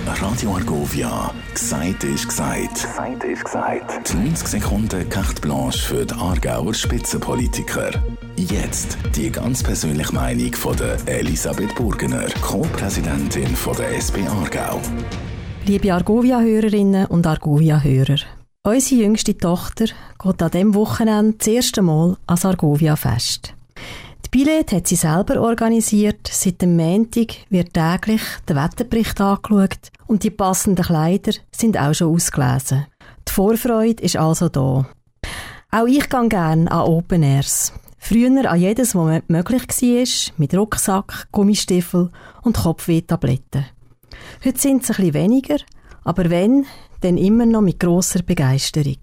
Radio Argovia. Gesagt ist gesagt. Gesagt ist gesagt. 90 Sekunden Carte Blanche für die Aargauer Spitzenpolitiker. Jetzt die ganz persönliche Meinung von der Elisabeth Burgener, Co-Präsidentin von der SP Aargau. Liebe Argovia-Hörerinnen und Argovia-Hörer, unsere jüngste Tochter geht an diesem Wochenende das erste Mal ans Argovia-Fest. Die Billett hat sie selber organisiert. Seit dem Montag wird täglich der Wetterbericht angeschaut und die passenden Kleider sind auch schon ausgelesen. Die Vorfreude ist also da. Auch ich gehe gerne an Open Airs. Früher an jedes, was möglich war, mit Rucksack, Gummistiefel und Kopfwehtabletten. Heute sind es ein bisschen weniger, aber wenn, dann immer noch mit grosser Begeisterung.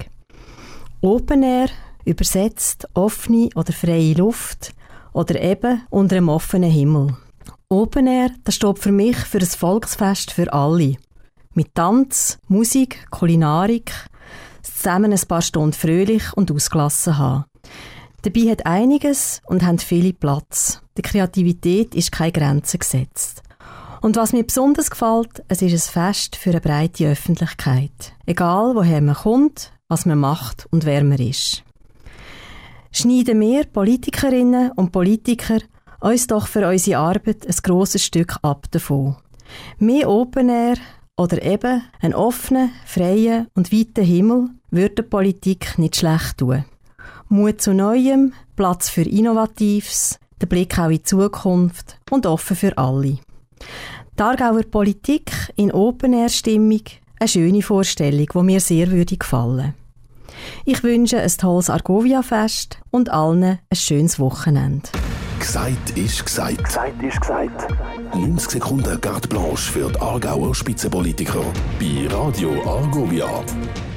Open Air, übersetzt offene oder freie Luft oder eben unter einem offenen Himmel. Open Air, das steht für mich für ein Volksfest für alle. Mit Tanz, Musik, Kulinarik, zusammen ein paar Stunden fröhlich und ausgelassen haben. Dabei hat einiges und haben viele Platz. Der Kreativität ist keine Grenze gesetzt. Und was mir besonders gefällt, es ist ein Fest für eine breite Öffentlichkeit. Egal, woher man kommt, was man macht und wer man ist. Schneiden wir Politikerinnen und Politiker uns doch für unsere Arbeit ein grosses Stück ab davon. Mehr Open Air oder eben einen offenen, freien und weiten Himmel würde der Politik nicht schlecht tun. Mut zu Neuem, Platz für Innovatives, der Blick auch in die Zukunft und offen für alle. Die Aargauer Politik in Open-Air-Stimmung, eine schöne Vorstellung, die mir sehr gefallen würde. Ich wünsche ein tolles Argovia-Fest und allen ein schönes Wochenende. Gesagt ist gesagt. Gesagt ist gesagt. 90 Sekunden Carte Blanche für die Aargauer Spitzenpolitiker bei Radio Argovia.